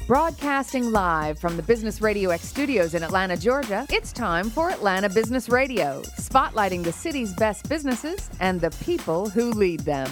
Broadcasting live from the Business Radio X studios in Atlanta, Georgia, it's time for Atlanta Business Radio, spotlighting the city's best businesses and the people who lead them.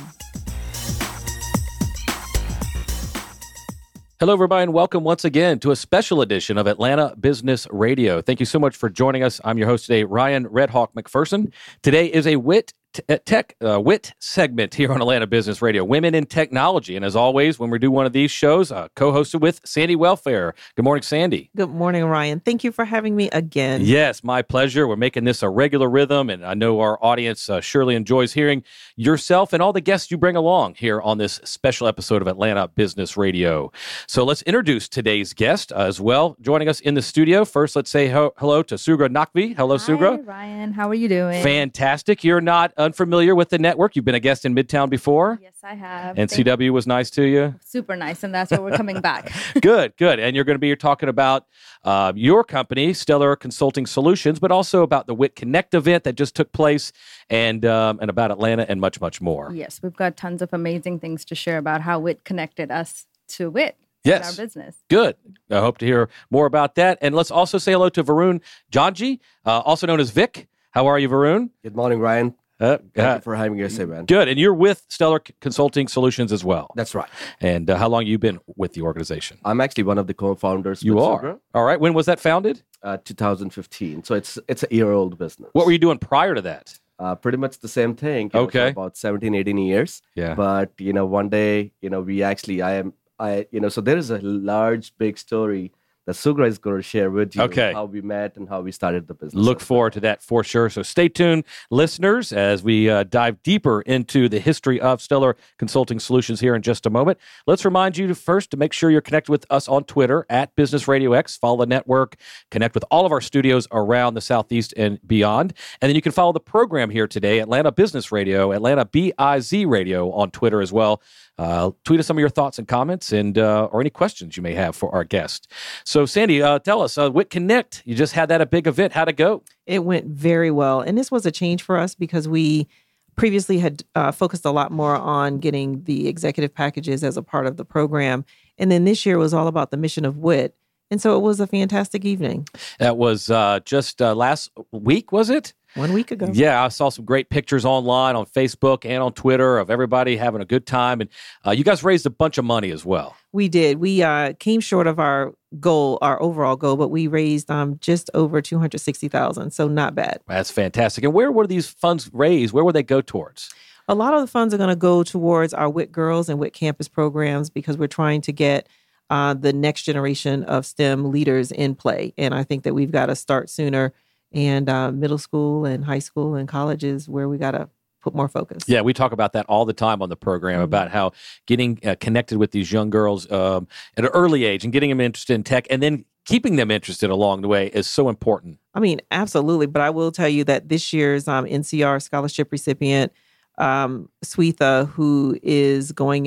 Hello, everybody, and welcome once again to a special edition of Atlanta Business Radio. Thank you so much for joining us. I'm your host today, Ryan Redhawk McPherson. Today is a WIT segment here on Atlanta Business Radio, Women in Technology. And as always, when we do one of these shows, co-hosted with Sandy Welfare. Good morning, Sandy. Good morning, Ryan. Thank you for having me again. Yes, my pleasure. We're making this a regular rhythm, and I know our audience surely enjoys hearing yourself and all the guests you bring along here on this special episode of Atlanta Business Radio. So let's introduce today's guest as well. Joining us in the studio, first, let's say hello to Sugra Naqvi. Hello, Sugra. Hi, Ryan. How are you doing? Fantastic. You're not unfamiliar with the network. You've been a guest in Midtown before. Yes, I have. And CW was nice to you? Super nice, and that's why we're coming back. Good. And you're going to be talking about your company, Stellar Consulting Solutions, but also about the WIT Connect event that just took place and about Atlanta and much, much more. Yes, we've got tons of amazing things to share about how WIT connected us to WIT. Yes. Our business. Good. I hope to hear more about that. And let's also say hello to Varun Janji, also known as Vic. How are you, Varun? Good morning, Ryan. Thank you for having us here, man. Good. And you're with Stellar Consulting Solutions as well. That's right. And how long have you been with the organization? I'm actually one of the co-founders. You with are? Sugra. All right. When was that founded? 2015. So it's a year-old business. What were you doing prior to that? Pretty much the same thing. Okay. For about 17, 18 years. Yeah. But, one day, so there is a large, big story that Sugra is going to share with you. Okay. How we met and how we started the business. Look forward to that for sure. So stay tuned, listeners, as we dive deeper into the history of Stellar Consulting Solutions here in just a moment. Let's remind you to make sure you're connected with us on Twitter at Business Radio X. Follow the network, connect with all of our studios around the Southeast and beyond. And then you can follow the program here today, Atlanta Business Radio, Atlanta BIZ Radio on Twitter as well. Tweet us some of your thoughts and comments and or any questions you may have for our guest. So, Sandy, tell us, WIT Connect, you just had that a big event. How'd it go? It went very well. And this was a change for us because we previously had focused a lot more on getting the executive packages as a part of the program. And then this year was all about the mission of WIT. And so it was a fantastic evening. That was just last week, was it? 1 week ago. Yeah, I saw some great pictures online on Facebook and on Twitter of everybody having a good time. And you guys raised a bunch of money as well. We did. We came short of our goal, our overall goal, but we raised just over $260,000. So not bad. That's fantastic. And where were these funds raised? Where would they go towards? A lot of the funds are going to go towards our WIT Girls and WIT Campus programs because we're trying to get the next generation of STEM leaders in play. And I think that we've got to start sooner. And middle school and high school and colleges where we got to put more focus. Yeah, we talk about that all the time on the program, about how getting connected with these young girls at an early age and getting them interested in tech and then keeping them interested along the way is so important. I mean, absolutely. But I will tell you that this year's NCR scholarship recipient, Swetha, who is going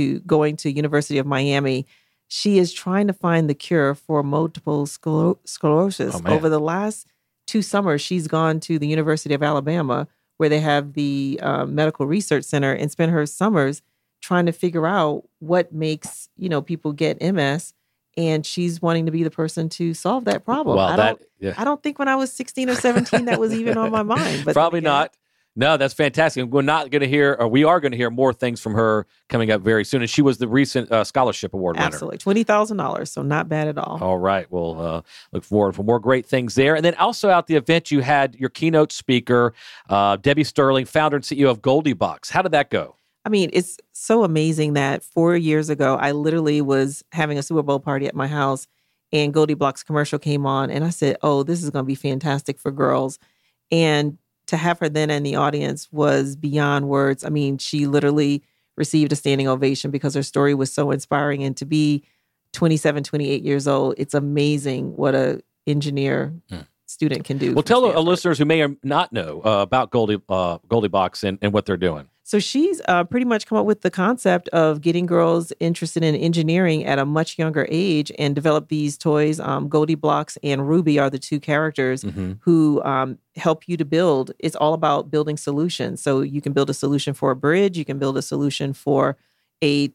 to University of Miami, she is trying to find the cure for multiple sclerosis. Over the last 2 summers, she's gone to the University of Alabama, where they have the Medical Research Center, and spent her summers trying to figure out what makes people get MS. And she's wanting to be the person to solve that problem. Well, I don't think when I was 16 or 17 that was even on my mind. But probably not. No, that's fantastic. We are going to hear more things from her coming up very soon. And she was the recent scholarship award winner. Absolutely. $20,000. So not bad at all. All right. We'll look forward for more great things there. And then also at the event, you had your keynote speaker, Debbie Sterling, founder and CEO of GoldieBox. How did that go? I mean, it's so amazing that 4 years ago, I literally was having a Super Bowl party at my house and GoldieBox commercial came on. And I said, oh, this is going to be fantastic for girls. And to have her then in the audience was beyond words. I mean, she literally received a standing ovation because her story was so inspiring. And to be 27, 28 years old, it's amazing what a engineer student can do. Well, tell our listeners who may or not know about GoldieBox and what they're doing. So she's pretty much come up with the concept of getting girls interested in engineering at a much younger age and develop these toys. GoldieBox and Ruby are the two characters who help you to build. It's all about building solutions. So you can build a solution for a bridge. You can build a solution for a tech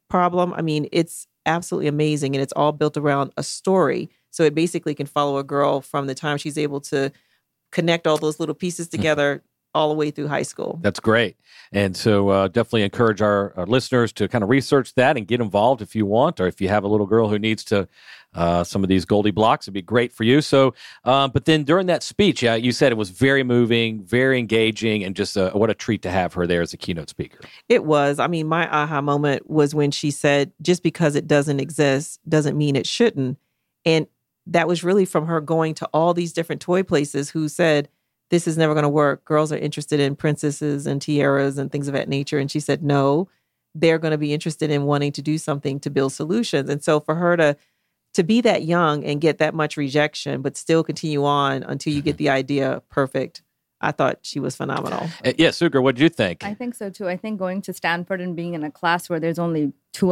problem. I mean, it's absolutely amazing, and it's all built around a story. So it basically can follow a girl from the time she's able to connect all those little pieces together all the way through high school. That's great. And so definitely encourage our listeners to kind of research that and get involved if you want, or if you have a little girl who needs to some of these Goldie blocks, it'd be great for you. So, but then during that speech, you said it was very moving, very engaging, and just what a treat to have her there as a keynote speaker. It was. I mean, my aha moment was when she said, just because it doesn't exist doesn't mean it shouldn't. And that was really from her going to all these different toy places who said, this is never going to work. Girls are interested in princesses and tiaras and things of that nature. And she said, no, they're going to be interested in wanting to do something to build solutions. And so for her to be that young and get that much rejection, but still continue on until you get the idea perfect, I thought she was phenomenal. Yeah, Sugar, what did you think? I think so too. I think going to Stanford and being in a class where there's only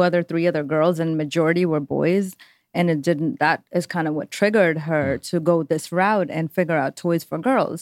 3 other girls and majority were boys, and that is kind of what triggered her to go this route and figure out toys for girls.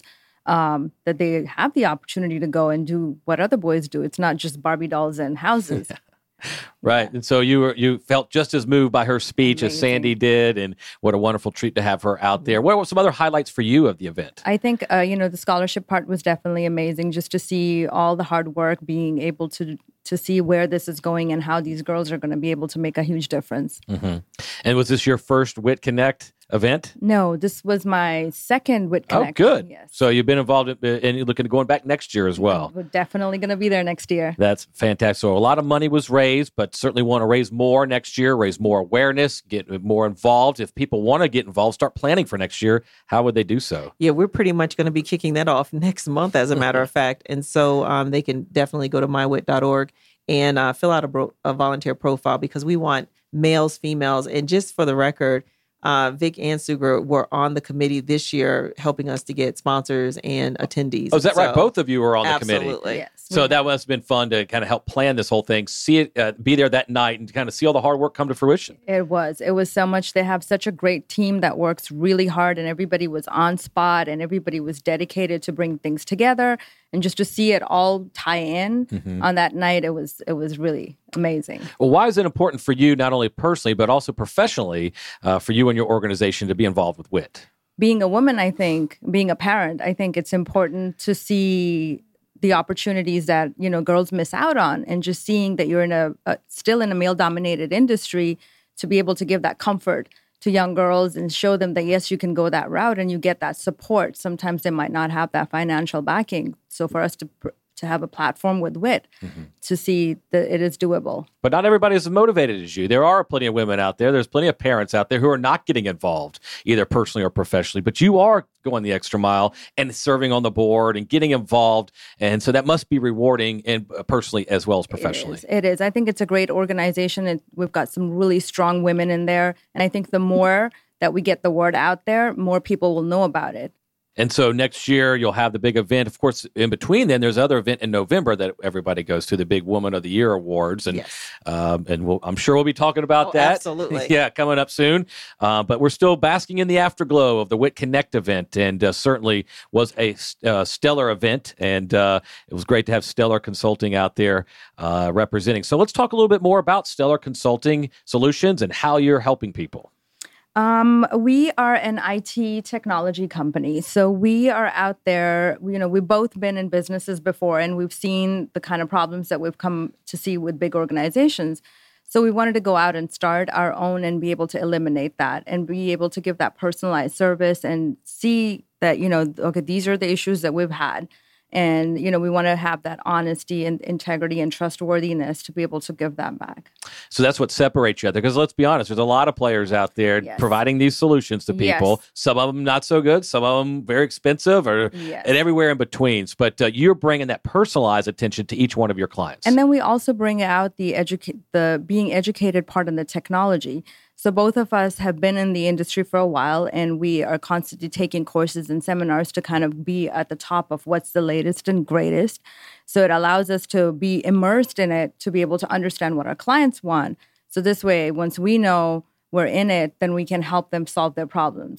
That they have the opportunity to go and do what other boys do. It's not just Barbie dolls and houses. Right. And so you felt just as moved by her speech as Sandy did, and what a wonderful treat to have her out there. What were some other highlights for you of the event? I think, the scholarship part was definitely amazing, just to see all the hard work, being able to see where this is going and how these girls are going to be able to make a huge difference. Mm-hmm. And was this your first WIT Connect event? No, this was my second WIT Connect. Oh, good. Yes. So you've been involved and you're looking at going back next year as well. We're definitely going to be there next year. That's fantastic. So a lot of money was raised, but certainly want to raise more next year, raise more awareness, get more involved. If people want to get involved, start planning for next year, how would they do so? Yeah, we're pretty much going to be kicking that off next month, as a matter of fact. And so they can definitely go to mywit.org and fill out a volunteer profile, because we want males, females, and just for the record, Vic and Sugar were on the committee this year, helping us to get sponsors and attendees. Oh, is that right? Both of you were on the committee. Absolutely. Yes. So that must have been fun to kind of help plan this whole thing, see it, be there that night, and kind of see all the hard work come to fruition. It was so much. They have such a great team that works really hard, and everybody was on spot, and everybody was dedicated to bring things together, and just to see it all tie in on that night, it was really amazing. Well, why is it important for you, not only personally, but also professionally, for you and your organization to be involved with WIT? Being a woman, I think, being a parent, I think it's important to see the opportunities that, girls miss out on, and just seeing that you're still in a male-dominated industry, to be able to give that comfort to young girls and show them that, yes, you can go that route and you get that support. Sometimes they might not have that financial backing. So for us to have a platform with WIT to see that it is doable. But not everybody is as motivated as you. There are plenty of women out there. There's plenty of parents out there who are not getting involved, either personally or professionally. But you are going the extra mile and serving on the board and getting involved. And so that must be rewarding, and personally as well as professionally. It is. I think it's a great organization, and we've got some really strong women in there. And I think the more that we get the word out there, more people will know about it. And so next year, you'll have the big event. Of course, in between then, there's another event in November that everybody goes to, the big Woman of the Year Awards. And yes. I'm sure we'll be talking about that. Absolutely. Yeah, coming up soon. But we're still basking in the afterglow of the WIT Connect event, and certainly was a stellar event. And it was great to have Stellar Consulting out there representing. So let's talk a little bit more about Stellar Consulting Solutions and how you're helping people. We are an IT technology company. So we are out there, we've both been in businesses before, and we've seen the kind of problems that we've come to see with big organizations. So we wanted to go out and start our own and be able to eliminate that and be able to give that personalized service and see that, okay, these are the issues that we've had. And, we want to have that honesty and integrity and trustworthiness to be able to give that back. So that's what separates you out there. Because let's be honest, there's a lot of players out there providing these solutions to people. Yes. Some of them not so good. Some of them very expensive, and everywhere in between. But you're bringing that personalized attention to each one of your clients. And then we also bring out the being educated part in the technology. So both of us have been in the industry for a while, and we are constantly taking courses and seminars to kind of be at the top of what's the latest and greatest. So it allows us to be immersed in it, to be able to understand what our clients want. So this way, once we know we're in it, then we can help them solve their problems.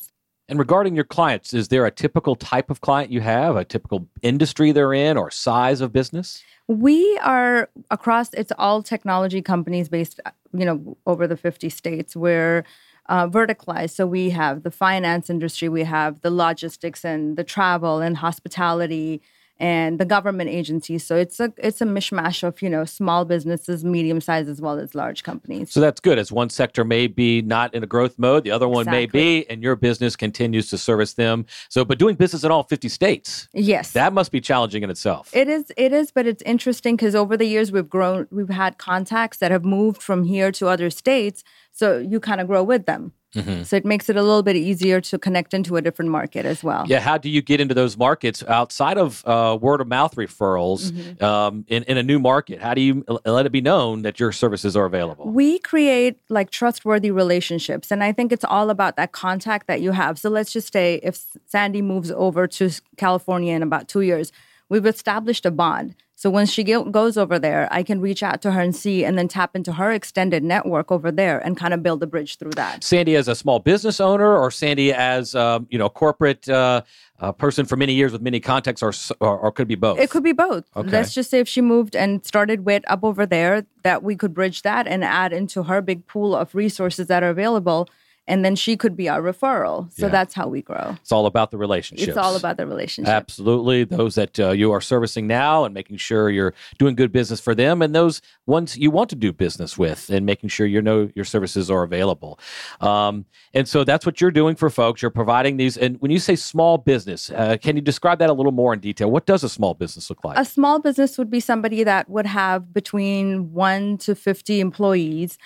And regarding your clients, is there a typical type of client you have, a typical industry they're in, or size of business? We are across, it's all technology companies based, over the 50 states. We're verticalized. So we have the finance industry, we have the logistics and the travel and hospitality and the government agencies. So it's a mishmash of, small businesses, medium size, as well as large companies. So that's good. As one sector may be not in a growth mode, the other one may be, and your business continues to service them. So, but doing business in all 50 states. Yes. That must be challenging in itself. It is, but it's interesting because over the years we've had contacts that have moved from here to other states. So you kind of grow with them. Mm-hmm. So it makes it a little bit easier to connect into a different market as well. Yeah. How do you get into those markets outside of word of mouth referrals in a new market? How do you let it be known that your services are available? We create like trustworthy relationships. And I think it's all about that contact that you have. So let's just say if Sandy moves over to California in about 2 years, we've established a bond. So when she goes over there, I can reach out to her and see, and then tap into her extended network over there and kind of build a bridge through that. Sandy as a small business owner, or Sandy as a corporate person for many years with many contacts, or could be both? It could be both. Okay. Let's just say if she moved and started WIT up over there, that we could bridge that and add into her big pool of resources that are available. And then she could be our referral. So that's how we grow. It's all about the relationships. It's all about the relationship. Absolutely. Those that you are servicing now and making sure you're doing good business for them, and those ones you want to do business with, and making sure your services are available. And so that's what you're doing for folks. You're providing these. And when you say small business, can you describe that a little more in detail? What does a small business look like? A small business would be somebody that would have between 1 to 50 employees.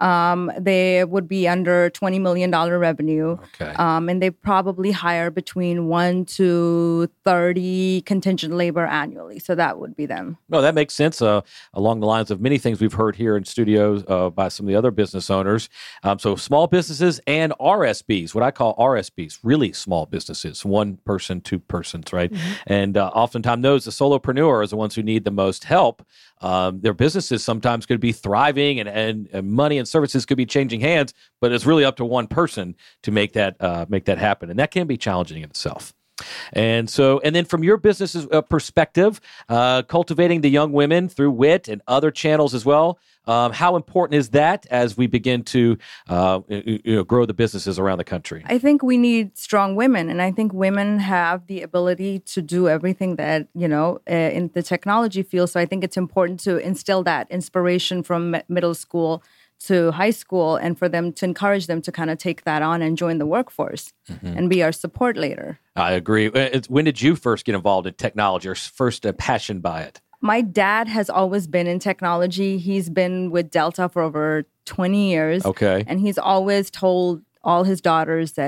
They would be under $20 million revenue. Okay. And they probably hire between 1 to 30 contingent labor annually. So that would be them. No, that makes sense along the lines of many things we've heard here in studios by some of the other business owners. So small businesses and RSBs, what I call RSBs, really small businesses, 1 person, 2 persons, right? Mm-hmm. And oftentimes the solopreneurs are the ones who need the most help. Their businesses sometimes could be thriving and money and services could be changing hands, but it's really up to one person to make that happen. And that can be challenging in itself. And then from your business's perspective, cultivating the young women through WIT and other channels as well, how important is that as we begin to grow the businesses around the country? I think we need strong women, and I think women have the ability to do everything that, in the technology field. So I think it's important to instill that inspiration from middle school to high school, and for them to encourage them to kind of take that on and join the workforce and be our support later. I agree. When did you first get involved in technology, or first passion by it? My dad has always been in technology. He's been with Delta for over 20 years. Okay. And he's always told all his daughters that,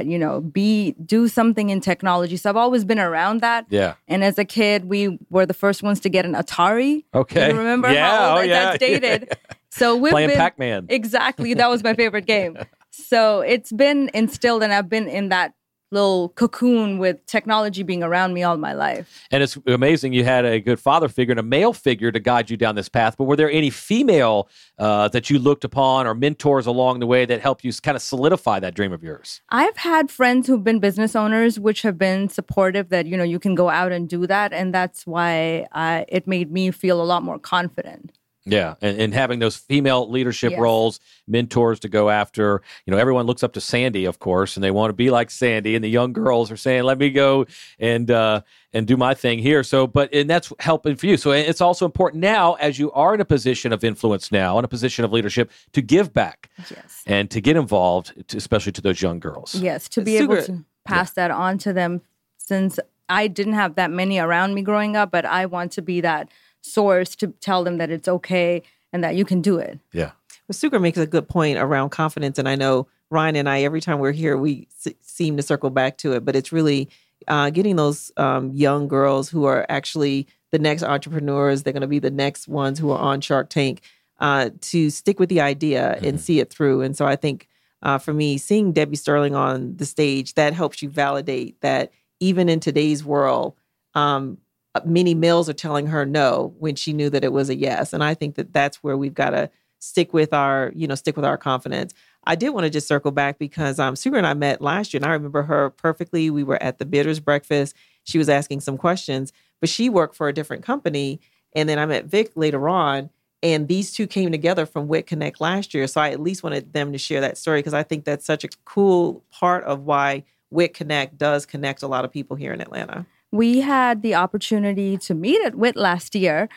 do something in technology. So I've always been around that. Yeah. And as a kid, we were the first ones to get an Atari. Okay. You remember how old that's dated? So we've playing been Pac-Man. Exactly. That was my favorite game. So it's been instilled, and I've been in that little cocoon with technology being around me all my life. And it's amazing you had a good father figure and a male figure to guide you down this path. But were there any female that you looked upon or mentors along the way that helped you kind of solidify that dream of yours? I've had friends who've been business owners, which have been supportive that, you can go out and do that. And that's why it made me feel a lot more confident. Yeah, and having those female leadership roles, mentors to go after. Everyone looks up to Sandy, of course, and they want to be like Sandy. And the young girls are saying, "Let me go and do my thing here." And that's helping for you. So it's also important now, as you are in a position of influence now, in a position of leadership, to give back and to get involved, especially to those young girls. Yes, to be able to pass that on to them, since I didn't have that many around me growing up, but I want to be that source to tell them that it's okay and that you can do it. Yeah. Well, Sugar makes a good point around confidence. And I know Ryan and I, every time we're here, we seem to circle back to it. But it's really getting those young girls who are actually the next entrepreneurs. They're going to be the next ones who are on Shark Tank to stick with the idea and see it through. And so I think for me, seeing Debbie Sterling on the stage, that helps you validate that even in today's world, many males are telling her no when she knew that it was a yes. And I think that that's where we've got to stick with our confidence. I did want to just circle back because Sugar and I met last year, and I remember her perfectly. We were at the bidders breakfast. She was asking some questions, but she worked for a different company. And then I met Vic later on, and these two came together from WIT Connect last year. So I at least wanted them to share that story because I think that's such a cool part of why WIT Connect does connect a lot of people here in Atlanta. We had the opportunity to meet at WIT last year.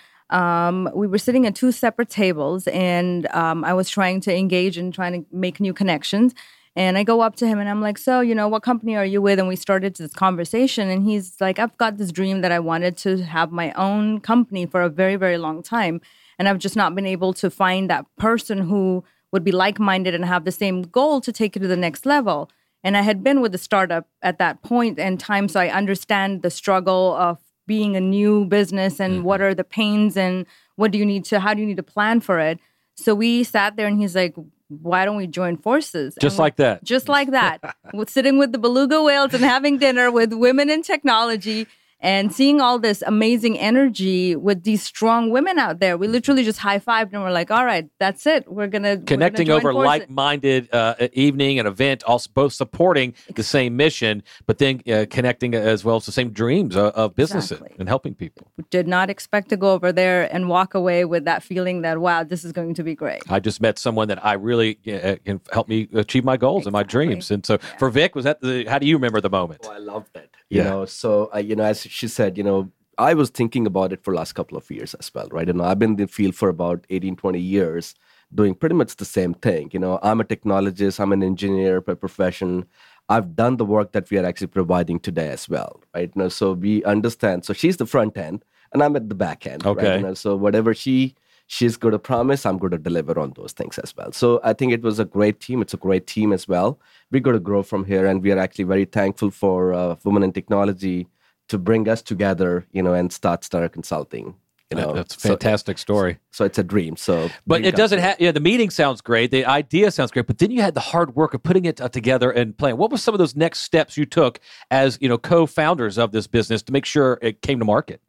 We were sitting at two separate tables, and I was trying to engage and trying to make new connections. And I go up to him and I'm like, so, what company are you with? And we started this conversation. And he's like, I've got this dream that I wanted to have my own company for a very, very long time. And I've just not been able to find that person who would be like-minded and have the same goal to take it to the next level. And I had been with the startup at that point in time, so I understand the struggle of being a new business and what are the pains and how do you need to plan for it. So we sat there and he's like, why don't we join forces? Just like that. Just like that. Sitting with the beluga whales and having dinner with women in technology and seeing all this amazing energy with these strong women out there. We literally just high-fived and we're like, all right, that's it. We're going to connecting over like-minded evening and event, also both supporting the same mission, but then connecting as well as the same dreams of businesses and helping people. We did not expect to go over there and walk away with that feeling that, wow, this is going to be great. I just met someone that I really can help me achieve my goals and my dreams. And so for Vic, how do you remember the moment? Oh, I love that. So as she said, I was thinking about it for the last couple of years as well, right? I've been in the field for about 18, 20 years doing pretty much the same thing. I'm a technologist, I'm an engineer by profession. I've done the work that we are actually providing today as well, right? So we understand. So she's the front end and I'm at the back end. Okay. Right? So whatever she's going to promise, I'm going to deliver on those things as well. So I think it was a great team. It's a great team as well. We're going to grow from here, and we are actually very thankful for Women in Technology to bring us together, and start Star Consulting. That's a fantastic story. So it's a dream. But it doesn't have. The meeting sounds great. The idea sounds great. But then you had the hard work of putting it together and playing. What were some of those next steps you took as co-founders of this business to make sure it came to market?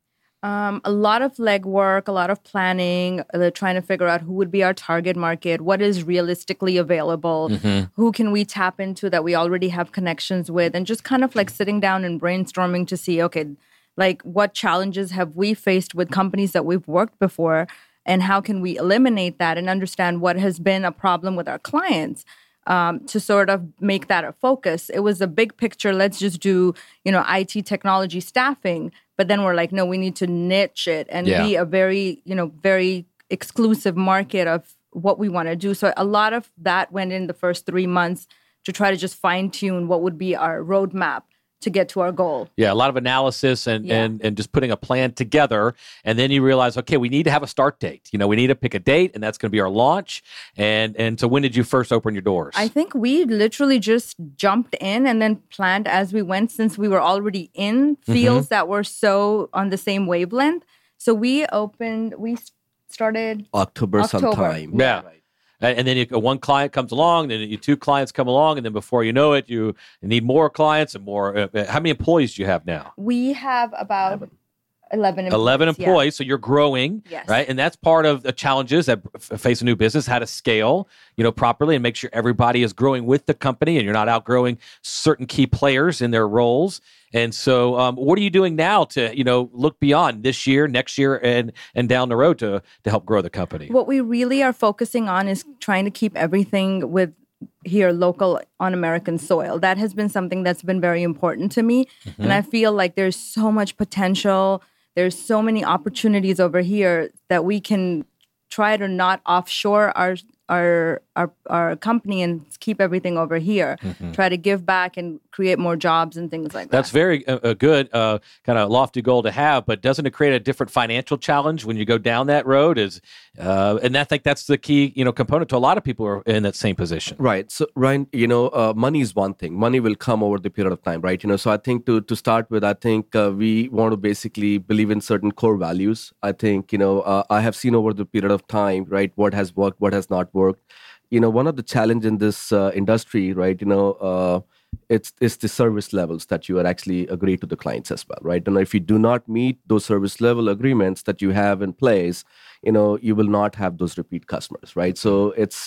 A lot of legwork, a lot of planning, trying to figure out who would be our target market, what is realistically available, who can we tap into that we already have connections with, and just kind of like sitting down and brainstorming to see, okay, like what challenges have we faced with companies that we've worked before, and how can we eliminate that and understand what has been a problem with our clients. To sort of make that a focus. It was a big picture. Let's just do, IT technology staffing. But then we're like, no, we need to niche it and be a very, very exclusive market of what we want to do. So a lot of that went in the first 3 months to try to just fine tune what would be our roadmap to get to our goal. Yeah, a lot of analysis and just putting a plan together. And then you realize, okay, we need to have a start date. We need to pick a date, and that's going to be our launch. And so when did you first open your doors? I think we literally just jumped in and then planned as we went, since we were already in fields that were so on the same wavelength. So we started October sometime. Yeah. Right. And then one client comes along, then two clients come along, and then before you know it, you need more clients and more. How many employees do you have now? We have about 11 employees. 11 employees, so you're growing, right? And that's part of the challenges that face a new business, how to scale, properly and make sure everybody is growing with the company and you're not outgrowing certain key players in their roles. And so what are you doing now to, look beyond this year, next year, and down the road to help grow the company? What we really are focusing on is trying to keep everything with here local on American soil. That has been something that's been very important to me. And I feel like there's so much potential. There's so many opportunities over here that we can try to not offshore our company and keep everything over here. Try to give back and create more jobs and things like that. That's very a good kind of lofty goal to have, but doesn't it create a different financial challenge when you go down that road? And I think that's the key component to a lot of people who are in that same position. Right. So Ryan, money is one thing. Money will come over the period of time, right? So I think to start with, I think we want to basically believe in certain core values. I think I have seen over the period of time, right, what has worked, what has not worked. One of the challenge in this industry, right, it's the service levels that you are actually agree to the clients as well, right? And if you do not meet those service level agreements that you have in place, you will not have those repeat customers, right? So it's,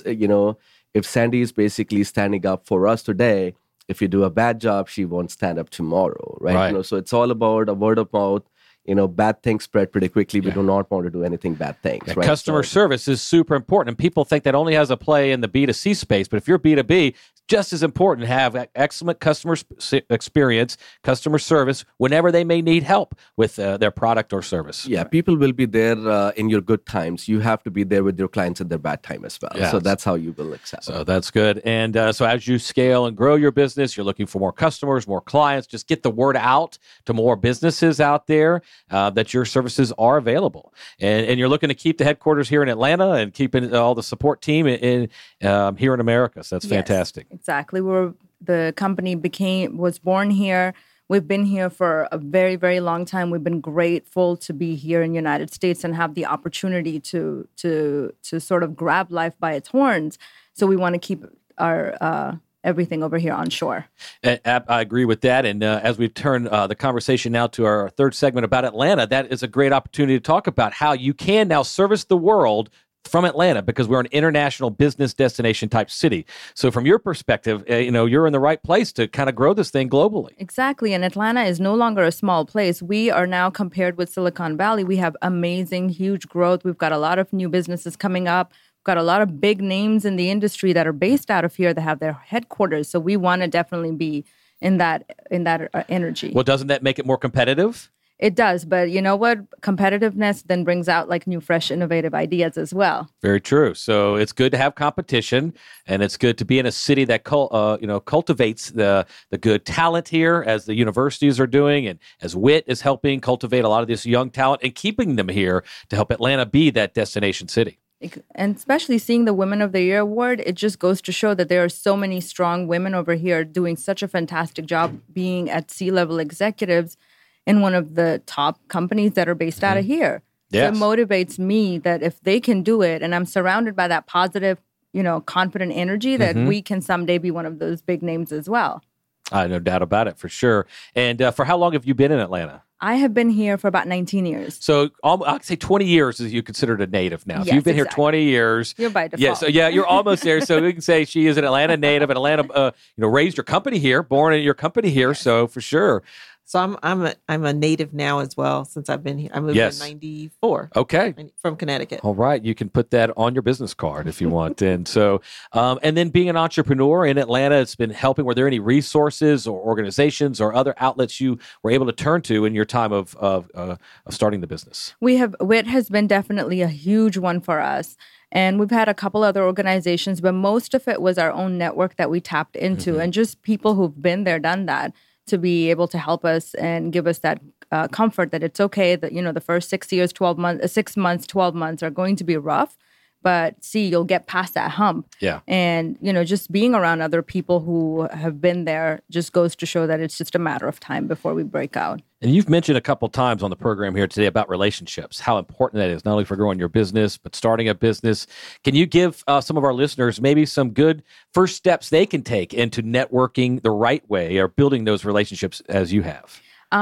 if Sandy is basically standing up for us today, if you do a bad job, she won't stand up tomorrow, right? So it's all about a word of mouth. Bad things spread pretty quickly. We do not want to do anything bad things, right? Customer service is super important. And people think that only has a play in the B2C space, but if you're B2B, just as important to have excellent customer experience, customer service, whenever they may need help with their product or service. Yeah, people will be there in your good times. You have to be there with your clients in their bad time as well. Yes. So that's how you will excel. So that's good. And so as you scale and grow your business, you're looking for more customers, more clients. Just get the word out to more businesses out there that your services are available. And you're looking to keep the headquarters here in Atlanta and keeping all the support team in here in America. So that's fantastic. Exactly. The company was born here. We've been here for a very, very long time. We've been grateful to be here in the United States and have the opportunity to sort of grab life by its horns. So we want to keep our everything over here on shore. I agree with that. And as we turn the conversation now to our third segment about Atlanta, that is a great opportunity to talk about how you can now service the world from Atlanta, because we're an international business destination type city. So from your perspective, you're in the right place to kind of grow this thing globally. Exactly. And Atlanta is no longer a small place. We are now compared with Silicon Valley. We have amazing, huge growth. We've got a lot of new businesses coming up. We've got a lot of big names in the industry that are based out of here that have their headquarters. So we want to definitely be in that energy. Well, doesn't that make it more competitive? It does, but you know what? Competitiveness then brings out like new, fresh, innovative ideas as well. Very true. So it's good to have competition, and it's good to be in a city that cultivates the good talent here, as the universities are doing, and as WIT is helping cultivate a lot of this young talent and keeping them here to help Atlanta be that destination city. And especially seeing the Women of the Year award, it just goes to show that there are so many strong women over here doing such a fantastic job being at C-level executives in one of the top companies that are based out of here. Yes. So it motivates me that if they can do it, and I'm surrounded by that positive, confident energy, that we can someday be one of those big names as well. No doubt about it, for sure. And for how long have you been in Atlanta? I have been here for about 19 years. So I'd say 20 years is you considered a native now. If you've been here 20 years. You're by default. Yeah, so you're almost there. So we can say she is an Atlanta native, and Atlanta, raised your company here, born in your company here. Yes. So for sure. So I'm a native now as well, since I've been here. I moved in 94. Okay. From Connecticut. All right. You can put that on your business card if you want. And so, and then being an entrepreneur in Atlanta, it's been helping. Were there any resources or organizations or other outlets you were able to turn to in your time of starting the business? WIT has been definitely a huge one for us. And we've had a couple other organizations, but most of it was our own network that we tapped into, and just people who've been there, done that, to be able to help us and give us that comfort that it's okay that, the first 6 years, 12 months, 6 months, 12 months are going to be rough, but you'll get past that hump. Yeah. And, just being around other people who have been there just goes to show that it's just a matter of time before we break out. And you've mentioned a couple times on the program here today about relationships, how important that is, not only for growing your business, but starting a business. Can you give some of our listeners maybe some good first steps they can take into networking the right way or building those relationships as you have?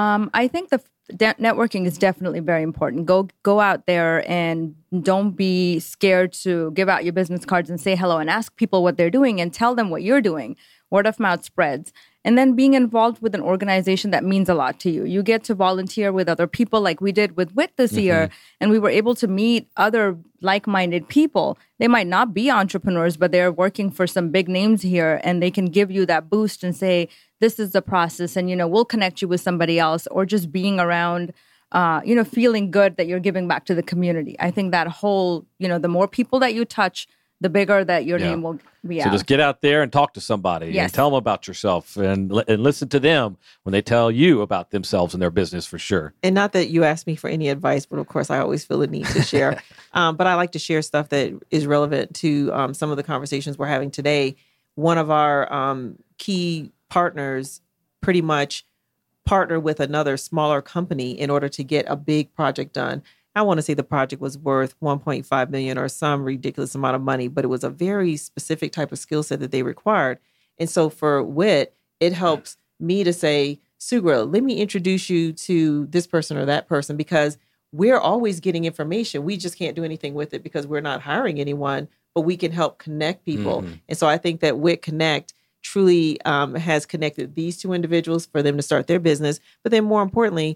I think the networking is definitely very important. Go out there and don't be scared to give out your business cards and say hello and ask people what they're doing and tell them what you're doing. Word of mouth spreads. And then being involved with an organization that means a lot to you. You get to volunteer with other people like we did with WIT this year, and we were able to meet other like-minded people. They might not be entrepreneurs, but they're working for some big names here, and they can give you that boost and say, this is the process, and, we'll connect you with somebody else, or just being around, feeling good that you're giving back to the community. I think that whole, the more people that you touch, the bigger that your name will be out. So just get out there and talk to somebody and tell them about yourself and listen to them when they tell you about themselves and their business, for sure. And not that you asked me for any advice, but of course I always feel the need to share. But I like to share stuff that is relevant to some of the conversations we're having today. One of our key partners pretty much partnered with another smaller company in order to get a big project done. I want to say the project was worth $1.5 million or some ridiculous amount of money, but it was a very specific type of skill set that they required. And so for WIT, it helps me to say, Sugra, let me introduce you to this person or that person, because we're always getting information. We just can't do anything with it because we're not hiring anyone, but we can help connect people. And so I think that WIT Connect truly has connected these two individuals for them to start their business. But then more importantly,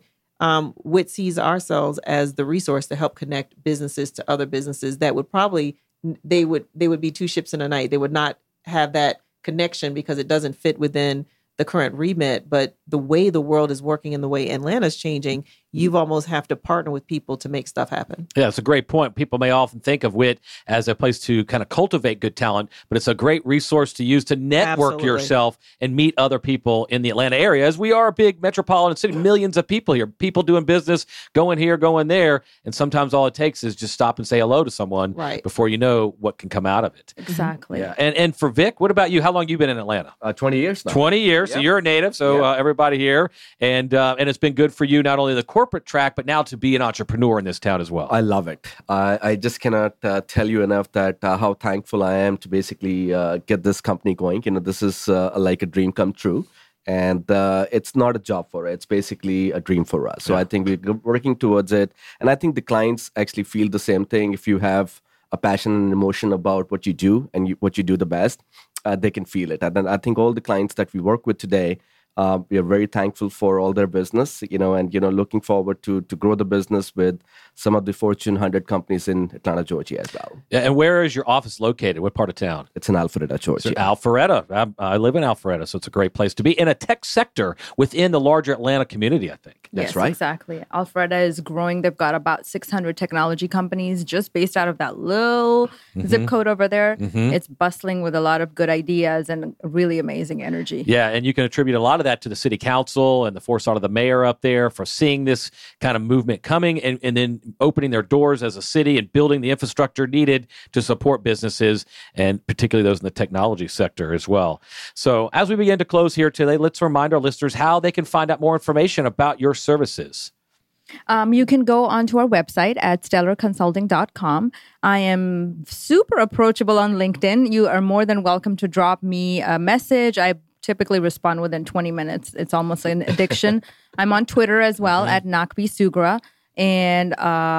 WIT sees ourselves as the resource to help connect businesses to other businesses that would probably, they would be two ships in a night. They would not have that connection because it doesn't fit within the current remit. But the way the world is working and the way Atlanta's changing, you've almost have to partner with people to make stuff happen. Yeah, it's a great point. People may often think of WIT as a place to kind of cultivate good talent, but it's a great resource to use to network yourself and meet other people in the Atlanta area, as we are a big metropolitan city, millions of people here, people doing business, going here, going there. And sometimes all it takes is just stop and say hello to someone before you know what can come out of it. Exactly. Yeah. And for Vic, what about you? How long have you been in Atlanta? 20 years now. 20 years. So you're a native. So everybody here. And it's been good for you, not only the corporate track, but now to be an entrepreneur in this town as well. I love it. I just cannot tell you enough that how thankful I am to basically get this company going. This is like a dream come true. And it's not a job for us. It's basically a dream for us. So I think we're working towards it. And I think the clients actually feel the same thing. If you have a passion and emotion about what you do and what you do the best, they can feel it. And I think all the clients that we work with today, we are very thankful for all their business, and looking forward to grow the business with some of the Fortune 100 companies in Atlanta, Georgia as well. Yeah, and where is your office located? What part of town? It's in Alpharetta, Georgia. So Alpharetta. I live in Alpharetta, so it's a great place to be in a tech sector within the larger Atlanta community, I think. Yes, right. Exactly. Alpharetta is growing. They've got about 600 technology companies just based out of that little zip code over there. It's bustling with a lot of good ideas and really amazing energy. Yeah, and you can attribute a lot of that to the city council and the foresight of the mayor up there for seeing this kind of movement coming and then opening their doors as a city and building the infrastructure needed to support businesses, and particularly those in the technology sector as well. So as we begin to close here today, let's remind our listeners how they can find out more information about your services. You can go onto our website at stellarconsulting.com. I am super approachable on LinkedIn. You are more than welcome to drop me a message. I typically respond within 20 minutes. It's almost an addiction. I'm on Twitter as well at Nakbi Sugra. And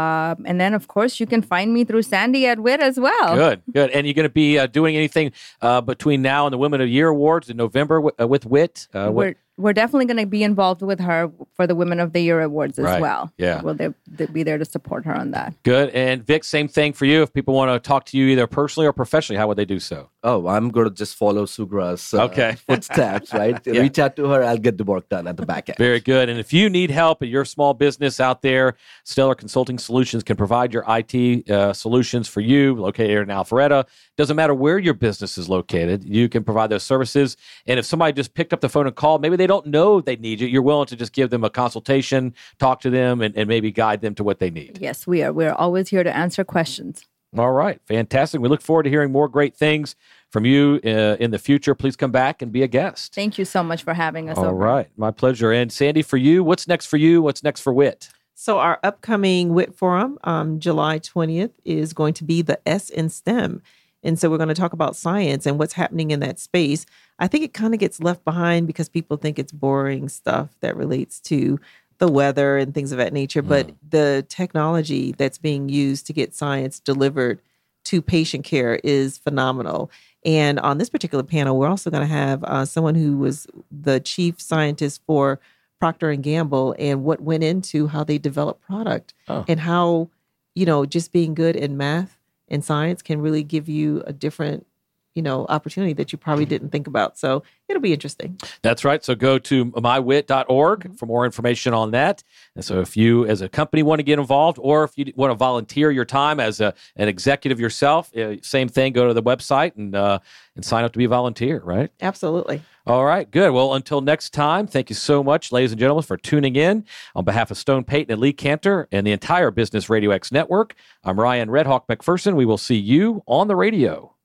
then, of course, you can find me through Sandy at WIT as well. Good. And you're going to be doing anything between now and the Women of the Year Awards in November with WIT? We're definitely going to be involved with her for the Women of the Year Awards as well. Yeah. We'll be there to support her on that. Good. And Vic, same thing for you. If people want to talk to you either personally or professionally, how would they do so? Oh, I'm going to just follow Sugra's footsteps, right? Reach out to her. I'll get the work done at the back end. Very good. And if you need help at your small business out there, Stellar Consulting Solutions can provide your IT solutions for you, located here in Alpharetta. Doesn't matter where your business is located. You can provide those services. And if somebody just picked up the phone and called, maybe they don't know they need you, you're willing to just give them a consultation, talk to them, and maybe guide them to what they need. Yes, we are. We're always here to answer questions. All right. Fantastic. We look forward to hearing more great things from you in the future. Please come back and be a guest. Thank you so much for having us over. All right. My pleasure. And Sandy, for you, what's next for you? What's next for WIT? So our upcoming WIT Forum, July 20th, is going to be the S in STEM. And so we're going to talk about science and what's happening in that space. I think it kind of gets left behind because people think it's boring stuff that relates to the weather and things of that nature. But the technology that's being used to get science delivered to patient care is phenomenal. And on this particular panel, we're also going to have someone who was the chief scientist for Procter & Gamble and what went into how they develop product and how, just being good in math and science can really give you a different, opportunity that you probably didn't think about. So it'll be interesting. That's right. So go to mywit.org for more information on that. And so if you as a company want to get involved, or if you want to volunteer your time as an executive yourself, same thing, go to the website and sign up to be a volunteer, right? Absolutely. All right, good. Well, until next time, thank you so much, ladies and gentlemen, for tuning in. On behalf of Stone Payton and Lee Cantor and the entire Business Radio X network, I'm Ryan Red Hawk McPherson. We will see you on the radio.